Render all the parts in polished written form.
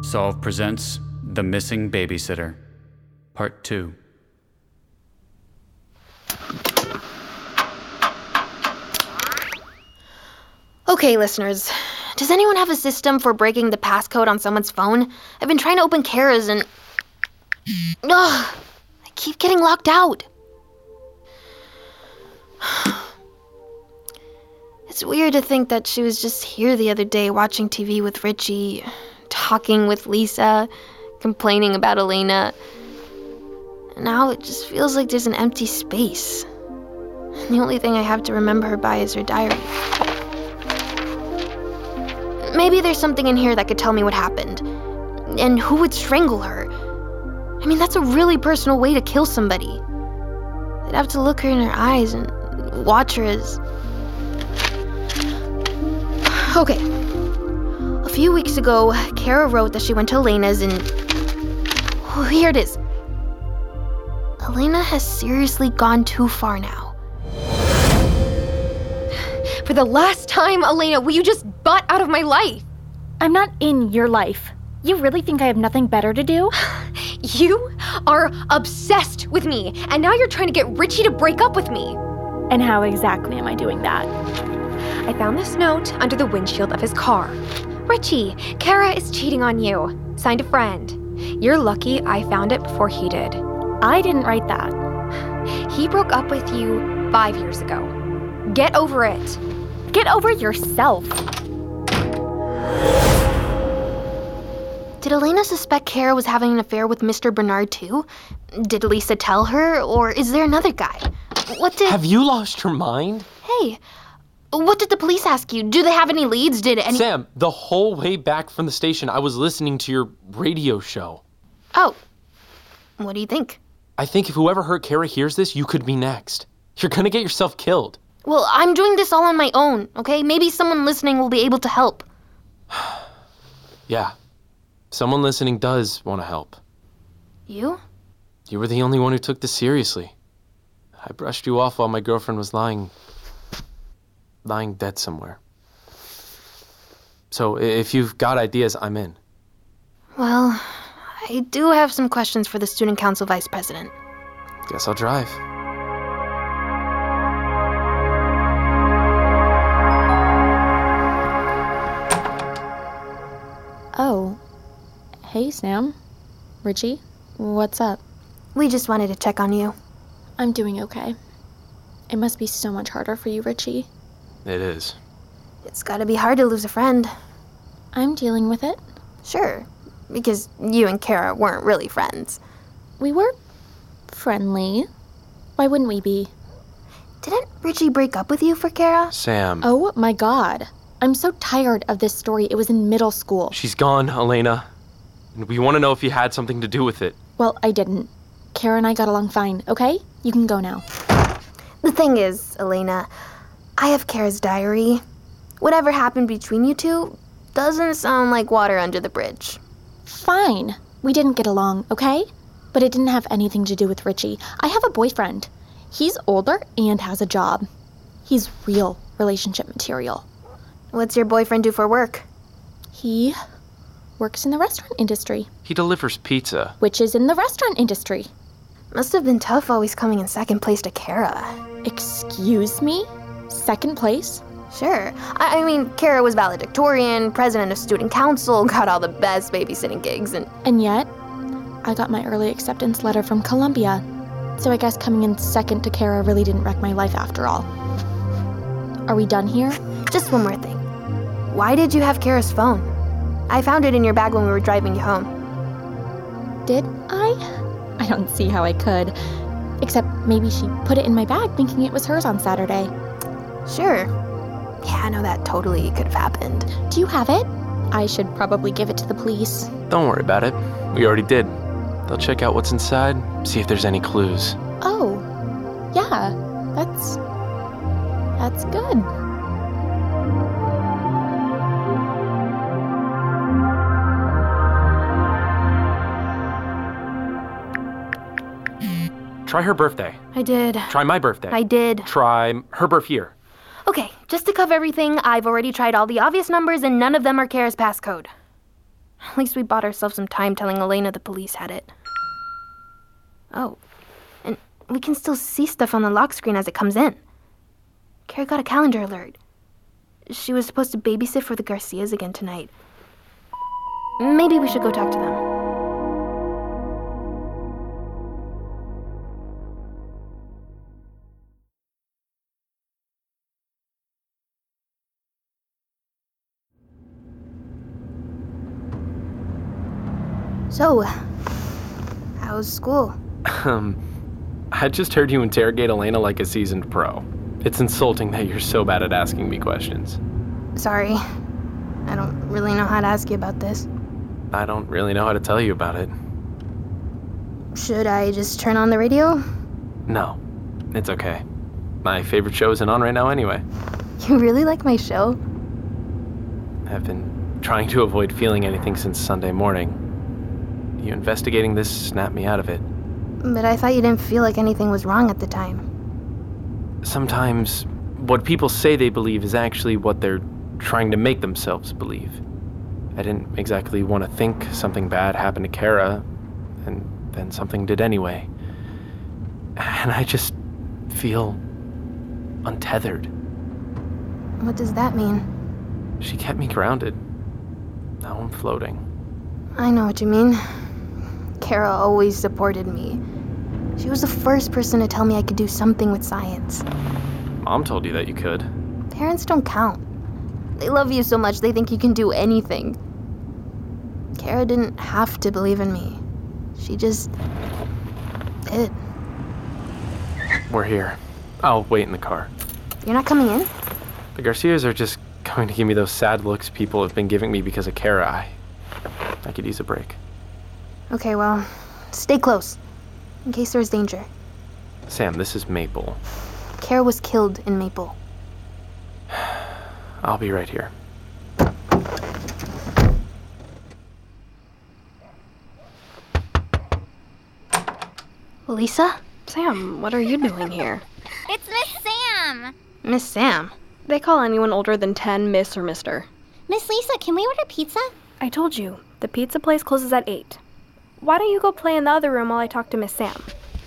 Solve presents The Missing Babysitter, Part 2. Okay, listeners. Does anyone have a system for breaking the passcode on someone's phone? I've been trying to open Kara's and... Ugh! I keep getting locked out. It's weird to think that she was just here the other day watching TV with Richie, talking with Lisa, complaining about Elena. And now it just feels like there's an empty space. And the only thing I have to remember her by is her diary. Maybe there's something in here that could tell me what happened. And who would strangle her? I mean, that's a really personal way to kill somebody. I'd have to look her in her eyes and watch her as... Okay. A few weeks ago, Kara wrote that she went to Elena's and... Oh, here it is. Elena has seriously gone too far now. For the last time, Elena, will you just butt out of my life? I'm not in your life. You really think I have nothing better to do? You are obsessed with me, and now you're trying to get Richie to break up with me. And how exactly am I doing that? I found this note under the windshield of his car. Richie, Kara is cheating on you. Signed a friend. You're lucky I found it before he did. I didn't write that. He broke up with you 5 years ago. Get over it. Get over yourself. Did Elena suspect Kara was having an affair with Mr. Bernard too? Did Lisa tell her, or is there another guy? Have you lost your mind? Hey, what did the police ask you? Do they have any leads? Sam, the whole way back from the station, I was listening to your radio show. Oh, what do you think? I think if whoever hurt Kara hears this, you could be next. You're gonna get yourself killed. Well, I'm doing this all on my own, okay? Maybe someone listening will be able to help. Yeah. Someone listening does want to help. You? You were the only one who took this seriously. I brushed you off while my girlfriend was lying dead somewhere. So if you've got ideas, I'm in. Well, I do have some questions for the student council vice president. Guess I'll drive. Oh. Hey, Sam. Richie, what's up? We just wanted to check on you. I'm doing okay. It must be so much harder for you, Richie. It is. It's gotta be hard to lose a friend. I'm dealing with it. Sure, because you and Kara weren't really friends. We were friendly. Why wouldn't we be? Didn't Richie break up with you for Kara? Sam. Oh my God. I'm so tired of this story. It was in middle school. She's gone, Elena. And we want to know if you had something to do with it. Well, I didn't. Kara and I got along fine, okay? You can go now. The thing is, Elena, I have Kara's diary. Whatever happened between you two doesn't sound like water under the bridge. Fine. We didn't get along, okay? But it didn't have anything to do with Richie. I have a boyfriend. He's older and has a job. He's real relationship material. What's your boyfriend do for work? He works in the restaurant industry. He delivers pizza. Which is in the restaurant industry. Must have been tough always coming in second place to Kara. Excuse me? Second place? Sure. I mean, Kara was valedictorian, president of student council, got all the best babysitting gigs, And yet, I got my early acceptance letter from Columbia. So I guess coming in second to Kara really didn't wreck my life after all. Are we done here? Just one more thing. Why did you have Kara's phone? I found it in your bag when we were driving you home. Did I? I don't see how I could. Except maybe she put it in my bag thinking it was hers on Saturday. Sure. Yeah, no, that totally could have happened. Do you have it? I should probably give it to the police. Don't worry about it. We already did. They'll check out what's inside, see if there's any clues. Oh, yeah, that's good. Try her birthday. I did. Try my birthday. I did. Try her birth year. Okay, just to cover everything, I've already tried all the obvious numbers and none of them are Kara's passcode. At least we bought ourselves some time telling Elena the police had it. Oh, and we can still see stuff on the lock screen as it comes in. Kara got a calendar alert. She was supposed to babysit for the Garcias again tonight. Maybe we should go talk to them. So, how's school? I just heard you interrogate Elena like a seasoned pro. It's insulting that you're so bad at asking me questions. Sorry. I don't really know how to ask you about this. I don't really know how to tell you about it. Should I just turn on the radio? No, it's okay. My favorite show isn't on right now anyway. You really like my show? I've been trying to avoid feeling anything since Sunday morning. You investigating this snapped me out of it. But I thought you didn't feel like anything was wrong at the time. Sometimes what people say they believe is actually what they're trying to make themselves believe. I didn't exactly want to think something bad happened to Kara, and then something did anyway. And I just feel untethered. What does that mean? She kept me grounded. Now I'm floating. I know what you mean. Kara always supported me. She was the first person to tell me I could do something with science. Mom told you that you could. Parents don't count. They love you so much they think you can do anything. Kara didn't have to believe in me. She just did. We're here. I'll wait in the car. You're not coming in? The Garcias are just going to give me those sad looks people have been giving me because of Kara. I could use a break. Okay, well, stay close, in case there's danger. Sam, this is Maple. Kara was killed in Maple. I'll be right here. Lisa? Sam, what are you doing here? It's Miss Sam! Miss Sam? They call anyone older than 10 Miss or Mister. Miss Lisa, can we order pizza? I told you, the pizza place closes at 8. Why don't you go play in the other room while I talk to Miss Sam?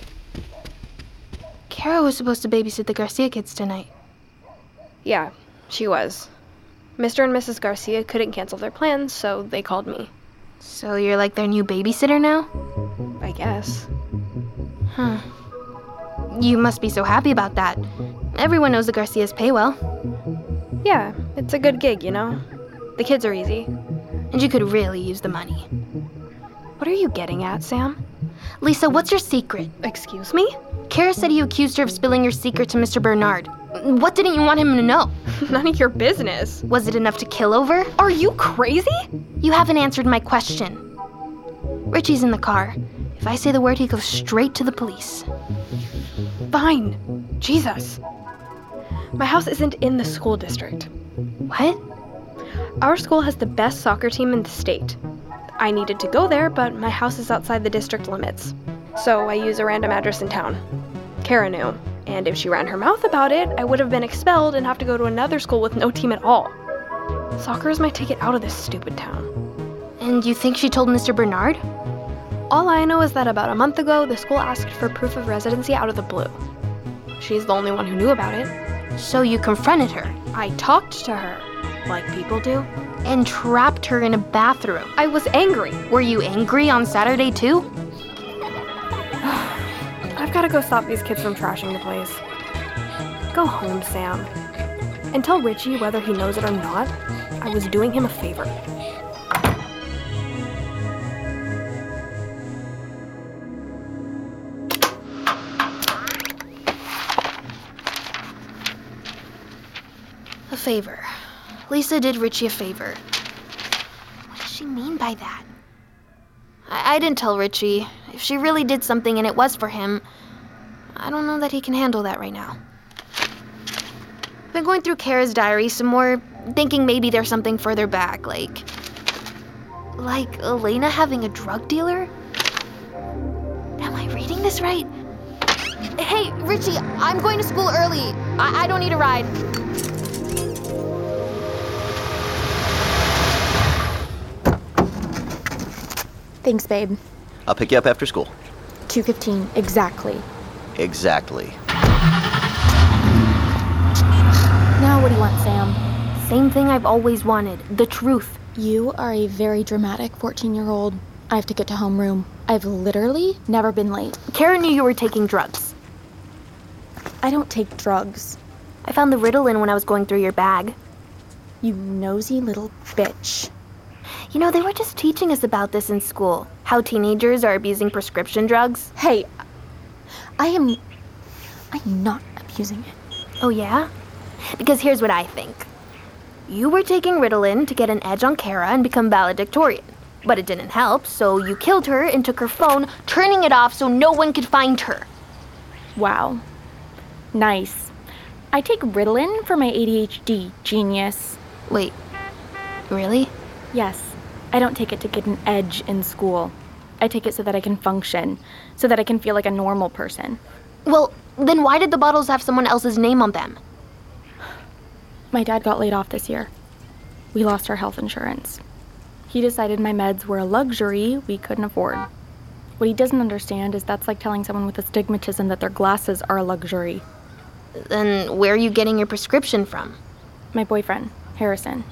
Kara was supposed to babysit the Garcia kids tonight. Yeah, she was. Mr. and Mrs. Garcia couldn't cancel their plans, so they called me. So you're like their new babysitter now? I guess. Huh. You must be so happy about that. Everyone knows the Garcias pay well. Yeah, it's a good gig, you know? The kids are easy. And you could really use the money. What are you getting at, Sam? Lisa, what's your secret? Excuse me? Kara said you accused her of spilling your secret to Mr. Bernard. What didn't you want him to know? None of your business. Was it enough to kill over? Are you crazy? You haven't answered my question. Richie's in the car. If I say the word, he goes straight to the police. Fine. Jesus. My house isn't in the school district. What? Our school has the best soccer team in the state. I needed to go there, but my house is outside the district limits. So I use a random address in town. Kara knew, and if she ran her mouth about it, I would have been expelled and have to go to another school with no team at all. Soccer is my ticket out of this stupid town. And you think she told Mr. Bernard? All I know is that about a month ago, the school asked for proof of residency out of the blue. She's the only one who knew about it. So you confronted her? I talked to her, like people do. And trapped her in a bathroom? I was angry. Were you angry on Saturday too? I've got to go stop these kids from trashing the place. Go home, Sam. And tell Richie, whether he knows it or not, I was doing him a favor. A favor. Lisa did Richie a favor. What does she mean by that? I didn't tell Richie. If she really did something and it was for him, I don't know that he can handle that right now. Been going through Kara's diary some more, thinking maybe there's something further back, like Elena having a drug dealer? Am I reading this right? Hey, Richie, I'm going to school early. I don't need a ride. Thanks, babe. I'll pick you up after school. 2:15, exactly. Exactly. Now what do you want, Sam? Same thing I've always wanted, the truth. You are a very dramatic 14-year-old. I have to get to homeroom. I've literally never been late. Kara knew you were taking drugs. I don't take drugs. I found the Ritalin when I was going through your bag. You nosy little bitch. You know, they were just teaching us about this in school. How teenagers are abusing prescription drugs. Hey, I'm not abusing it. Oh, yeah? Because here's what I think. You were taking Ritalin to get an edge on Kara and become valedictorian. But it didn't help, so you killed her and took her phone, turning it off so no one could find her. Wow. Nice. I take Ritalin for my ADHD, genius. Wait, really? Yes. I don't take it to get an edge in school. I take it so that I can function, so that I can feel like a normal person. Well, then why did the bottles have someone else's name on them? My dad got laid off this year. We lost our health insurance. He decided my meds were a luxury we couldn't afford. What he doesn't understand is that's like telling someone with astigmatism that their glasses are a luxury. Then where are you getting your prescription from? My boyfriend, Harrison.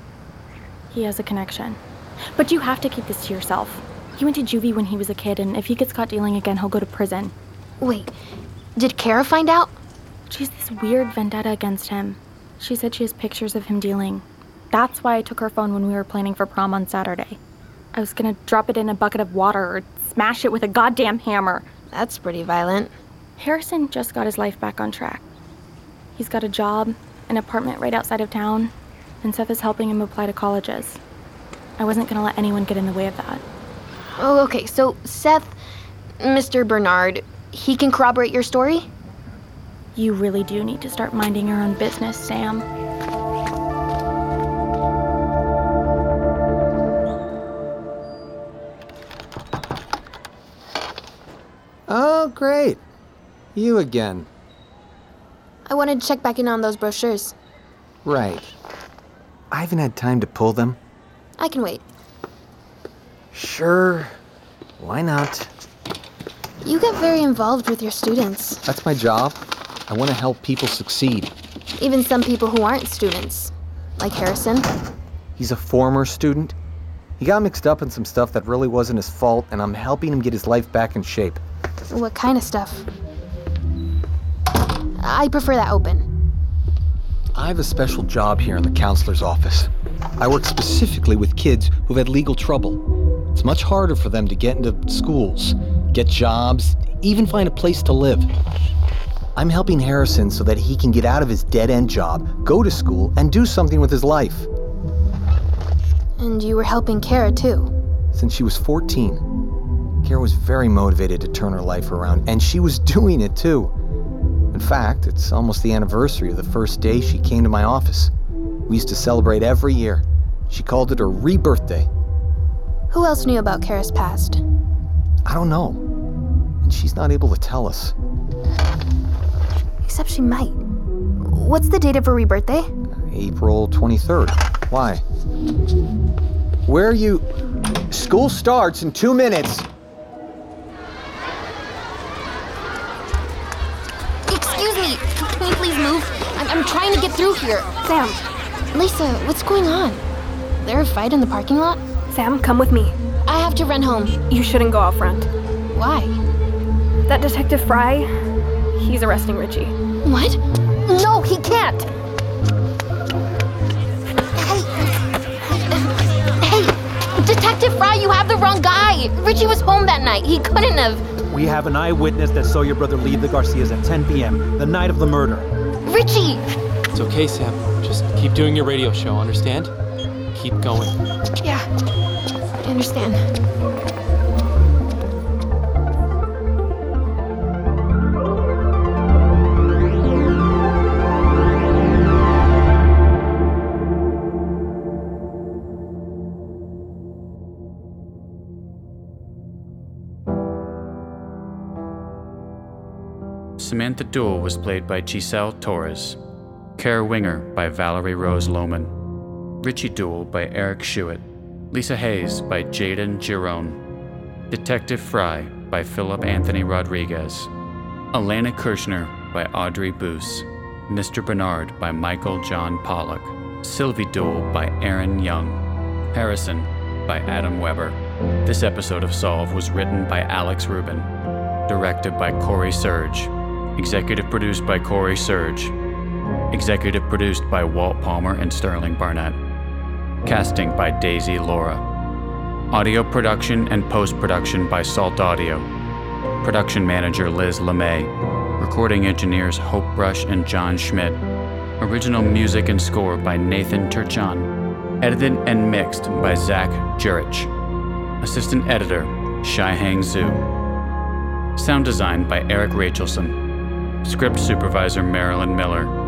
He has a connection. But you have to keep this to yourself. He went to juvie when he was a kid, and if he gets caught dealing again, he'll go to prison. Wait, did Kara find out? She has this weird vendetta against him. She said she has pictures of him dealing. That's why I took her phone when we were planning for prom on Saturday. I was gonna drop it in a bucket of water or smash it with a goddamn hammer. That's pretty violent. Harrison just got his life back on track. He's got a job, an apartment right outside of town, and Seth is helping him apply to colleges. I wasn't gonna let anyone get in the way of that. Oh, okay, so Seth, Mr. Bernard, he can corroborate your story? You really do need to start minding your own business, Sam. Oh, great. You again. I wanted to check back in on those brochures. Right. I haven't had time to pull them. I can wait. Sure. Why not? You get very involved with your students. That's my job. I want to help people succeed. Even some people who aren't students. Like Harrison. He's a former student. He got mixed up in some stuff that really wasn't his fault, and I'm helping him get his life back in shape. What kind of stuff? I prefer that open. I have a special job here in the counselor's office. I work specifically with kids who've had legal trouble. It's much harder for them to get into schools, get jobs, even find a place to live. I'm helping Harrison so that he can get out of his dead-end job, go to school, and do something with his life. And you were helping Kara, too. Since she was 14. Kara was very motivated to turn her life around, and she was doing it, too. In fact, it's almost the anniversary of the first day she came to my office. We used to celebrate every year. She called it her rebirthday. Who else knew about Kara's past? I don't know. And she's not able to tell us. Except she might. What's the date of her rebirthday? April 23rd. Why? Where are you? School starts in 2 minutes. Excuse me. Can you please move? I'm trying to get through here. Sam, Lisa, what's going on? There a fight in the parking lot? Sam, come with me. I have to run home. You shouldn't go out front. Why? That Detective Fry, he's arresting Richie. What? No, he can't! Hey, Detective Fry, you have the wrong guy! Richie was home that night. He couldn't have. We have an eyewitness that saw your brother leave the Garcias at 10 p.m., the night of the murder. Richie! It's okay, Sam. Just keep doing your radio show, understand? Keep going. Yeah, I understand. Samantha Duell was played by Giselle Torres, Kara Winger by Valerie Rose Lohman, Richie Duell by Eric Schuett, Lisa Hayes by Jaden Girone, Detective Fry by Philip Anthony Rodriguez. Elena Kirshner by Audrey Boos. Mr. Bernard by Michael John Pollock. Sylvie Duel by Aaron Young. Harrison by Adam Weber. This episode of Solve was written by Alex Rubin. Directed by Corey Surge. Executive produced by Corey Surge. Executive produced by Walt Palmer and Sterling Barnett. Casting by Daisy Laura. Audio production and post-production by Salt Audio. Production manager Liz LeMay. Recording engineers Hope Brush and John Schmidt. Original music and score by Nathan Turchan. Edited and mixed by Zach Jurich. Assistant editor Shai-Hang Zhu. Sound design by Eric Rachelson. Script supervisor Marilyn Miller.